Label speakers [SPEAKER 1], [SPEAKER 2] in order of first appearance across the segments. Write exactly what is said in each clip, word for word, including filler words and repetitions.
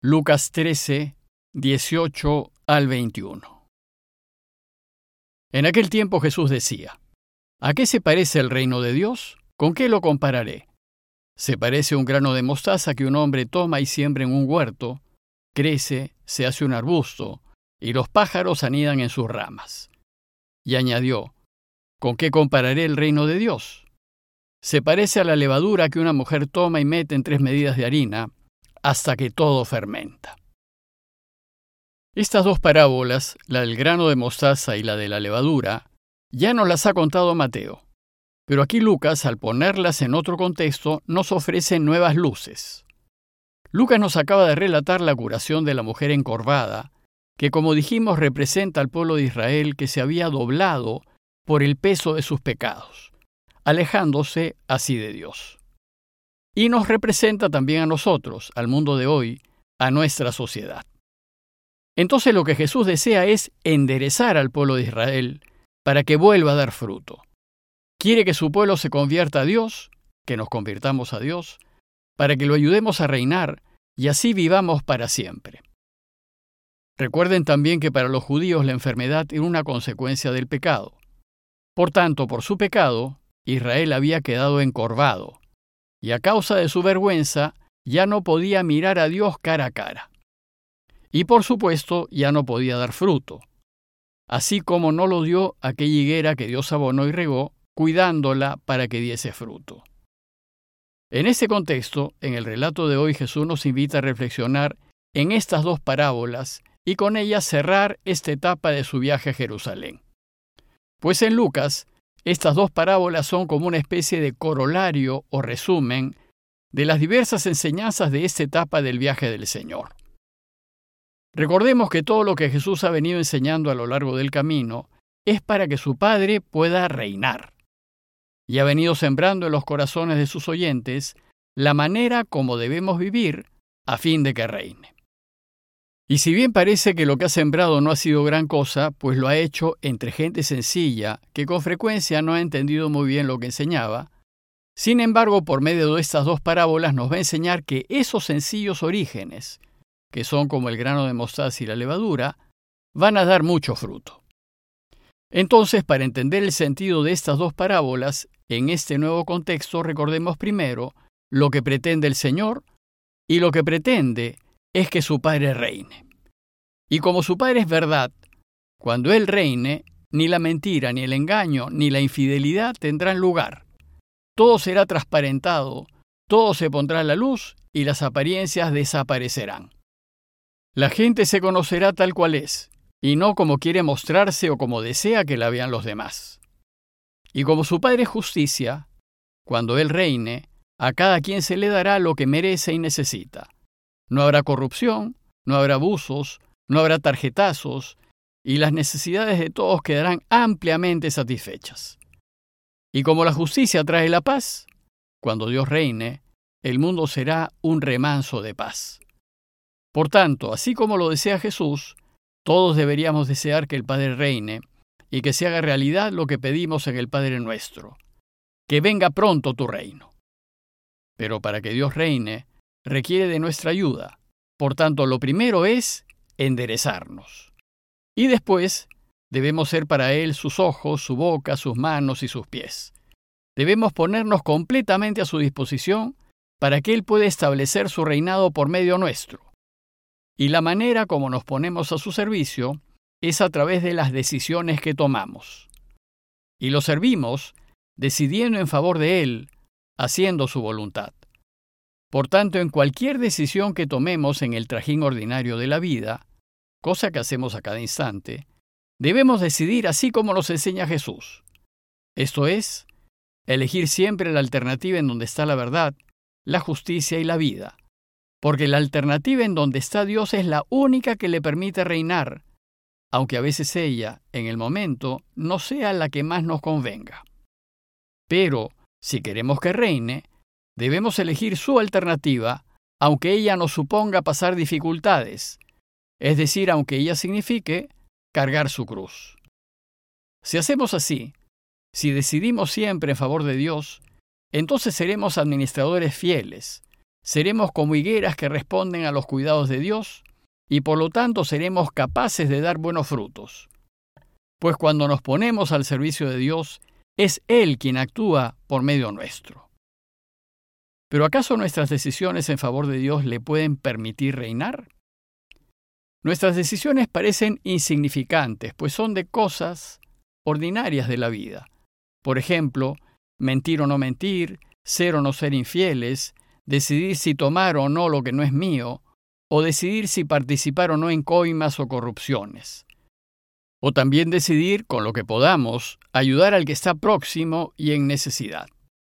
[SPEAKER 1] Lucas trece, dieciocho al veintiuno. En aquel tiempo Jesús decía: ¿A qué se parece el reino de Dios? ¿Con qué lo compararé? Se parece a un grano de mostaza que un hombre toma y siembra en un huerto, crece, se hace un arbusto, y los pájaros anidan en sus ramas. Y añadió: ¿Con qué compararé el reino de Dios? Se parece a la levadura que una mujer toma y mete en tres medidas de harina, hasta que todo fermenta. Estas dos parábolas, la del grano de mostaza y la de la levadura, ya nos las ha contado Mateo, pero aquí Lucas, al ponerlas en otro contexto, nos ofrece nuevas luces. Lucas nos acaba de relatar la curación de la mujer encorvada, que como dijimos representa al pueblo de Israel que se había doblado por el peso de sus pecados, alejándose así de Dios. Y nos representa también a nosotros, al mundo de hoy, a nuestra sociedad. Entonces lo que Jesús desea es enderezar al pueblo de Israel para que vuelva a dar fruto. Quiere que su pueblo se convierta a Dios, que nos convirtamos a Dios, para que lo ayudemos a reinar y así vivamos para siempre. Recuerden también que para los judíos la enfermedad era una consecuencia del pecado. Por tanto, por su pecado, Israel había quedado encorvado, y a causa de su vergüenza ya no podía mirar a Dios cara a cara. Y por supuesto ya no podía dar fruto, así como no lo dio aquella higuera que Dios abonó y regó, cuidándola para que diese fruto. En este contexto, en el relato de hoy Jesús nos invita a reflexionar en estas dos parábolas y con ellas cerrar esta etapa de su viaje a Jerusalén. Pues en Lucas, estas dos parábolas son como una especie de corolario o resumen de las diversas enseñanzas de esta etapa del viaje del Señor. Recordemos que todo lo que Jesús ha venido enseñando a lo largo del camino es para que su Padre pueda reinar. Y ha venido sembrando en los corazones de sus oyentes la manera como debemos vivir a fin de que reine. Y si bien parece que lo que ha sembrado no ha sido gran cosa, pues lo ha hecho entre gente sencilla que con frecuencia no ha entendido muy bien lo que enseñaba, sin embargo, por medio de estas dos parábolas nos va a enseñar que esos sencillos orígenes, que son como el grano de mostaza y la levadura, van a dar mucho fruto. Entonces, para entender el sentido de estas dos parábolas, en este nuevo contexto recordemos primero lo que pretende el Señor, y lo que pretende es que su Padre reine. Y como su Padre es verdad, cuando Él reine, ni la mentira, ni el engaño, ni la infidelidad tendrán lugar. Todo será transparentado, todo se pondrá a la luz y las apariencias desaparecerán. La gente se conocerá tal cual es, y no como quiere mostrarse o como desea que la vean los demás. Y como su Padre es justicia, cuando Él reine, a cada quien se le dará lo que merece y necesita. No habrá corrupción, no habrá abusos, no habrá tarjetazos, y las necesidades de todos quedarán ampliamente satisfechas. Y como la justicia trae la paz, cuando Dios reine, el mundo será un remanso de paz. Por tanto, así como lo desea Jesús, todos deberíamos desear que el Padre reine y que se haga realidad lo que pedimos en el Padre nuestro, que venga pronto tu reino. Pero para que Dios reine, requiere de nuestra ayuda. Por tanto, lo primero es enderezarnos. Y después, debemos ser para Él sus ojos, su boca, sus manos y sus pies. Debemos ponernos completamente a su disposición para que Él pueda establecer su reinado por medio nuestro. Y la manera como nos ponemos a su servicio es a través de las decisiones que tomamos. Y lo servimos decidiendo en favor de Él, haciendo su voluntad. Por tanto, en cualquier decisión que tomemos en el trajín ordinario de la vida, cosa que hacemos a cada instante, debemos decidir así como nos enseña Jesús. Esto es, elegir siempre la alternativa en donde está la verdad, la justicia y la vida, porque la alternativa en donde está Dios es la única que le permite reinar, aunque a veces ella, en el momento, no sea la que más nos convenga. Pero, si queremos que reine, debemos elegir su alternativa, aunque ella nos suponga pasar dificultades, es decir, aunque ella signifique cargar su cruz. Si hacemos así, si decidimos siempre en favor de Dios, entonces seremos administradores fieles, seremos como higueras que responden a los cuidados de Dios y por lo tanto seremos capaces de dar buenos frutos. Pues cuando nos ponemos al servicio de Dios, es Él quien actúa por medio nuestro. ¿Pero acaso nuestras decisiones en favor de Dios le pueden permitir reinar? Nuestras decisiones parecen insignificantes, pues son de cosas ordinarias de la vida. Por ejemplo, mentir o no mentir, ser o no ser infieles, decidir si tomar o no lo que no es mío, o decidir si participar o no en coimas o corrupciones. O también decidir, con lo que podamos, ayudar al que está próximo y en necesidad.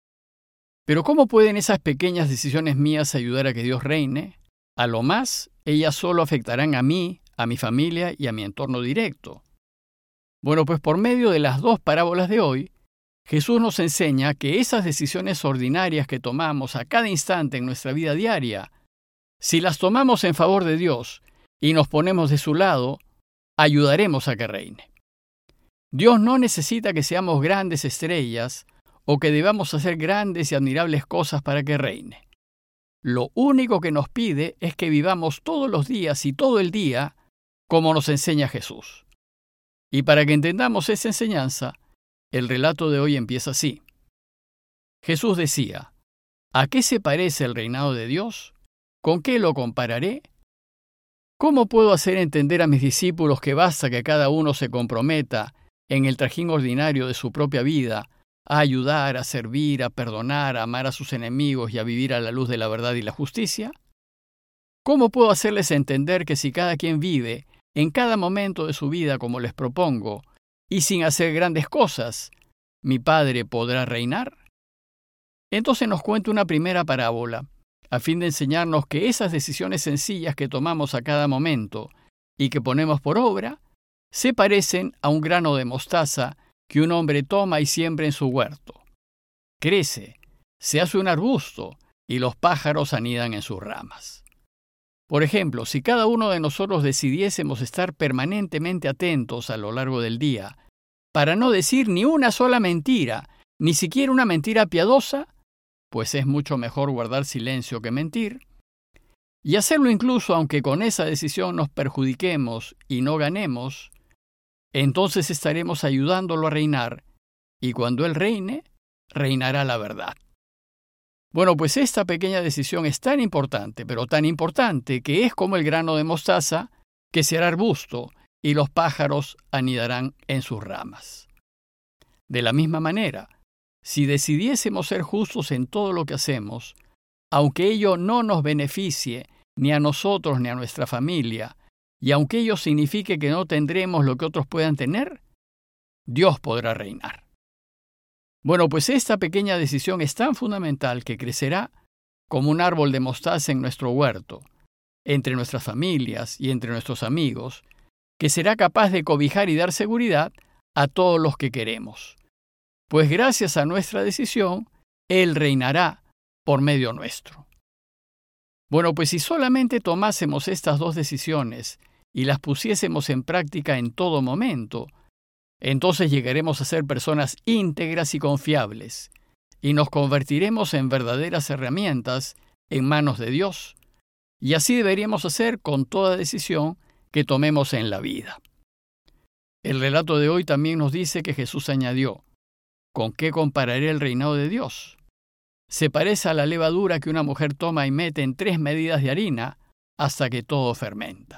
[SPEAKER 1] Pero ¿cómo pueden esas pequeñas decisiones mías ayudar a que Dios reine? A lo más, ellas solo afectarán a mí, a mi familia y a mi entorno directo. Bueno, pues por medio de las dos parábolas de hoy, Jesús nos enseña que esas decisiones ordinarias que tomamos a cada instante en nuestra vida diaria, si las tomamos en favor de Dios y nos ponemos de su lado, ayudaremos a que reine. Dios no necesita que seamos grandes estrellas o que debamos hacer grandes y admirables cosas para que reine. Lo único que nos pide es que vivamos todos los días y todo el día como nos enseña Jesús. Y para que entendamos esa enseñanza, el relato de hoy empieza así. Jesús decía, ¿a qué se parece el reinado de Dios? ¿Con qué lo compararé? ¿Cómo puedo hacer entender a mis discípulos que basta que cada uno se comprometa en el trajín ordinario de su propia vida a ayudar, a servir, a perdonar, a amar a sus enemigos y a vivir a la luz de la verdad y la justicia? ¿Cómo puedo hacerles entender que si cada quien vive en cada momento de su vida como les propongo y sin hacer grandes cosas, mi Padre podrá reinar? Entonces nos cuenta una primera parábola, a fin de enseñarnos que esas decisiones sencillas que tomamos a cada momento y que ponemos por obra, se parecen a un grano de mostaza que un hombre toma y siembra en su huerto. Crece, se hace un arbusto y los pájaros anidan en sus ramas. Por ejemplo, si cada uno de nosotros decidiésemos estar permanentemente atentos a lo largo del día, para no decir ni una sola mentira, ni siquiera una mentira piadosa, pues es mucho mejor guardar silencio que mentir, y hacerlo incluso aunque con esa decisión nos perjudiquemos y no ganemos, entonces estaremos ayudándolo a reinar, y cuando Él reine, reinará la verdad. Bueno, pues esta pequeña decisión es tan importante, pero tan importante, que es como el grano de mostaza que será arbusto y los pájaros anidarán en sus ramas. De la misma manera, si decidiésemos ser justos en todo lo que hacemos, aunque ello no nos beneficie ni a nosotros ni a nuestra familia, y aunque ello signifique que no tendremos lo que otros puedan tener, Dios podrá reinar. Bueno, pues esta pequeña decisión es tan fundamental que crecerá como un árbol de mostaza en nuestro huerto, entre nuestras familias y entre nuestros amigos, que será capaz de cobijar y dar seguridad a todos los que queremos. Pues gracias a nuestra decisión, Él reinará por medio nuestro. Bueno, pues si solamente tomásemos estas dos decisiones y las pusiésemos en práctica en todo momento, entonces llegaremos a ser personas íntegras y confiables, y nos convertiremos en verdaderas herramientas en manos de Dios, y así deberíamos hacer con toda decisión que tomemos en la vida. El relato de hoy también nos dice que Jesús añadió, ¿con qué compararé el reinado de Dios? Se parece a la levadura que una mujer toma y mete en tres medidas de harina hasta que todo fermenta.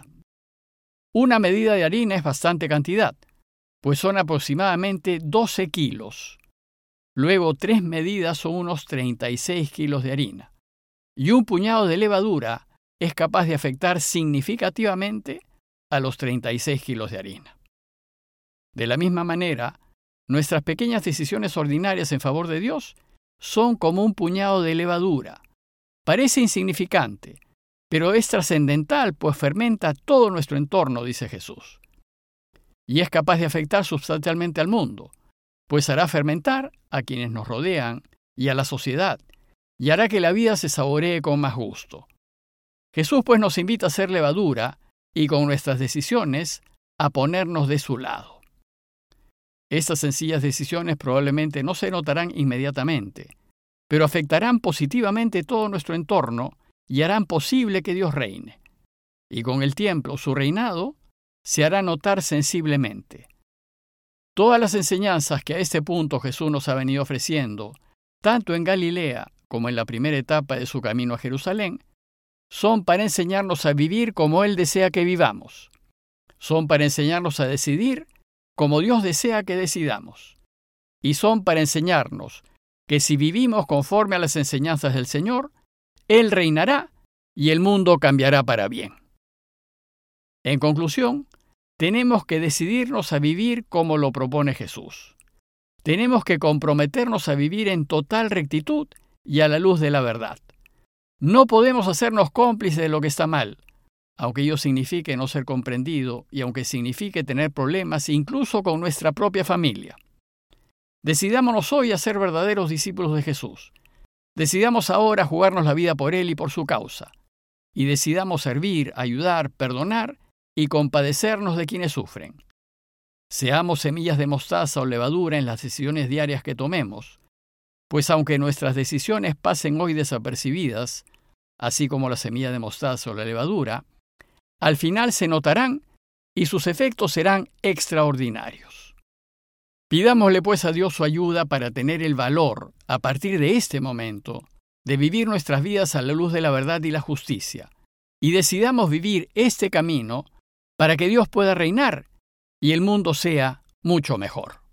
[SPEAKER 1] Una medida de harina es bastante cantidad, pues son aproximadamente doce kilos. Luego tres medidas son unos treinta y seis kilos de harina. Y un puñado de levadura es capaz de afectar significativamente a los treinta y seis kilos de harina. De la misma manera, nuestras pequeñas decisiones ordinarias en favor de Dios son como un puñado de levadura. Parece insignificante, pero es trascendental, pues fermenta todo nuestro entorno, dice Jesús. Y es capaz de afectar sustancialmente al mundo, pues hará fermentar a quienes nos rodean y a la sociedad, y hará que la vida se saboree con más gusto. Jesús pues nos invita a ser levadura y con nuestras decisiones a ponernos de su lado. Estas sencillas decisiones probablemente no se notarán inmediatamente, pero afectarán positivamente todo nuestro entorno y harán posible que Dios reine. Y con el tiempo su reinado se hará notar sensiblemente. Todas las enseñanzas que a este punto Jesús nos ha venido ofreciendo, tanto en Galilea como en la primera etapa de su camino a Jerusalén, son para enseñarnos a vivir como Él desea que vivamos. Son para enseñarnos a decidir como Dios desea que decidamos. Y son para enseñarnos que si vivimos conforme a las enseñanzas del Señor, Él reinará y el mundo cambiará para bien. En conclusión, tenemos que decidirnos a vivir como lo propone Jesús. Tenemos que comprometernos a vivir en total rectitud y a la luz de la verdad. No podemos hacernos cómplices de lo que está mal, aunque ello signifique no ser comprendido y aunque signifique tener problemas incluso con nuestra propia familia. Decidámonos hoy a ser verdaderos discípulos de Jesús. Decidamos ahora jugarnos la vida por Él y por su causa. Y decidamos servir, ayudar, perdonar y compadecernos de quienes sufren. Seamos semillas de mostaza o levadura en las decisiones diarias que tomemos, pues aunque nuestras decisiones pasen hoy desapercibidas, así como la semilla de mostaza o la levadura, al final se notarán y sus efectos serán extraordinarios. Pidámosle pues a Dios su ayuda para tener el valor, a partir de este momento, de vivir nuestras vidas a la luz de la verdad y la justicia, y decidamos vivir este camino para que Dios pueda reinar y el mundo sea mucho mejor.